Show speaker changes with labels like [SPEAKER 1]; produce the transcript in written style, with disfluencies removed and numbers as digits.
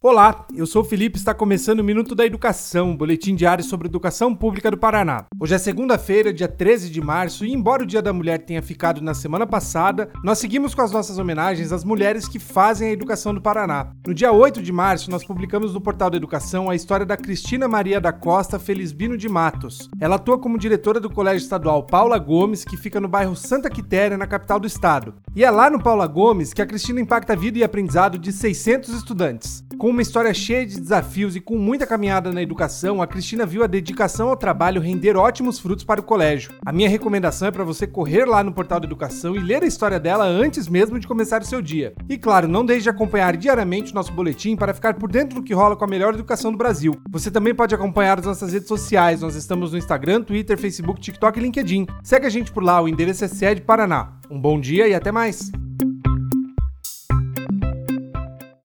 [SPEAKER 1] Olá, eu sou o Felipe e está começando o Minuto da Educação, um boletim diário sobre educação pública do Paraná. Hoje é segunda-feira, dia 13 de março, e embora o Dia da Mulher tenha ficado na semana passada, nós seguimos com as nossas homenagens às mulheres que fazem a educação do Paraná. No dia 8 de março, nós publicamos no Portal da Educação a história da Cristina Maria da Costa Felisbino de Matos. Ela atua como diretora do Colégio Estadual Paula Gomes, que fica no bairro Santa Quitéria, na capital do estado. E é lá no Paula Gomes que a Cristina impacta a vida e aprendizado de 600 estudantes. Com uma história cheia de desafios e com muita caminhada na educação, a Cristina viu a dedicação ao trabalho render ótimos frutos para o colégio. A minha recomendação é para você correr lá no Portal da Educação e ler a história dela antes mesmo de começar o seu dia. E claro, não deixe de acompanhar diariamente o nosso boletim para ficar por dentro do que rola com a melhor educação do Brasil. Você também pode acompanhar as nossas redes sociais, nós estamos no Instagram, Twitter, Facebook, TikTok e LinkedIn. Segue a gente por lá, o endereço é Sede Paraná. Um bom dia e até mais!